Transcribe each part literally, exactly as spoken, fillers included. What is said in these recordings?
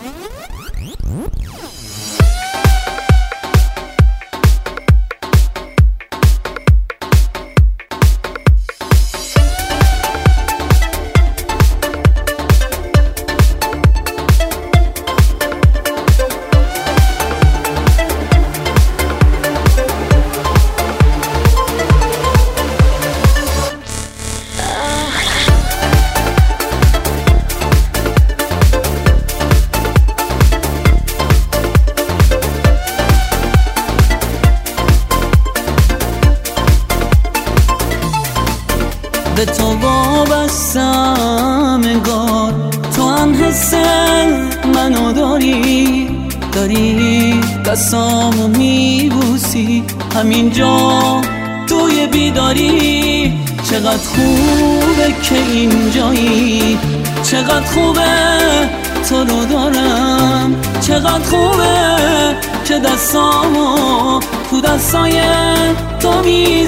به تو وابستم انگار تو هم حس منو داری داری دستامو میبوسی همینجا توی بیداری. چقدر خوبه که اینجایی، چقدر خوبه تو رو دارم، چقدر خوبه که دستامو تو دستای تو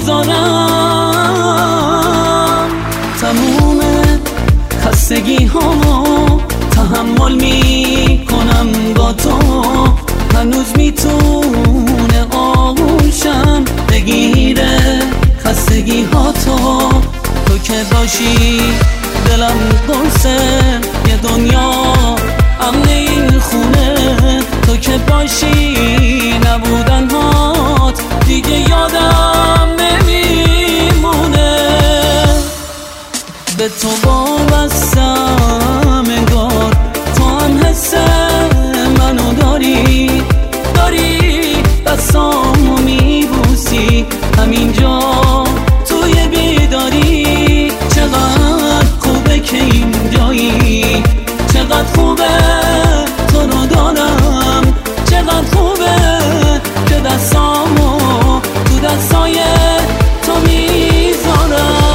میذارم. تموم خستگی هامو تحمل میکنم با تو، هنوز میتونه آغوشم بگیره خستگی ها تو. تو که باشی دلم قرصه یه دنیا امن این خونه، تو که باشی نبودن هات دیگه یادم نمیمونه. به تو وابستم انگار تو هم حس منو داری داری دستامو میبوسی همینجا توی بیداری. چقدر خوبه که اینجایی، چقدر خوبه تو رو دارم، چقدر خوبه که دستامو تو دستای تو میذارم.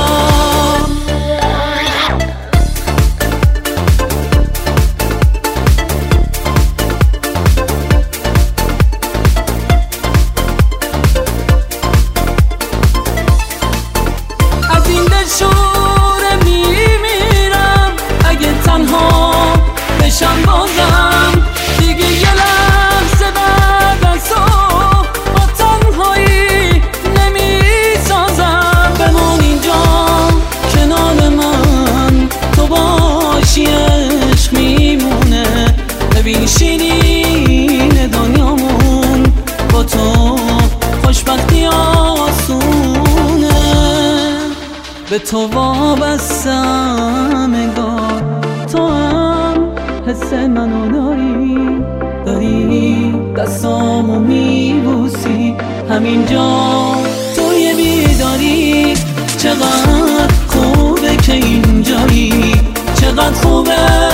شوره میمیرم اگه تنها بشم بازم، دیگه یه لحظه بعد از تو با تنهایی نمیسازم. بمون اینجا کنار من، تو باشی عشق میمونه. ببین شیرین دنیامون با تو خوشبختی آسونه. به تو وابستم انگار تو هم حس منو داری داری دستامو میبوسی همینجا توی بیداری. چقدر خوبه که اینجایی، چقدر خوبه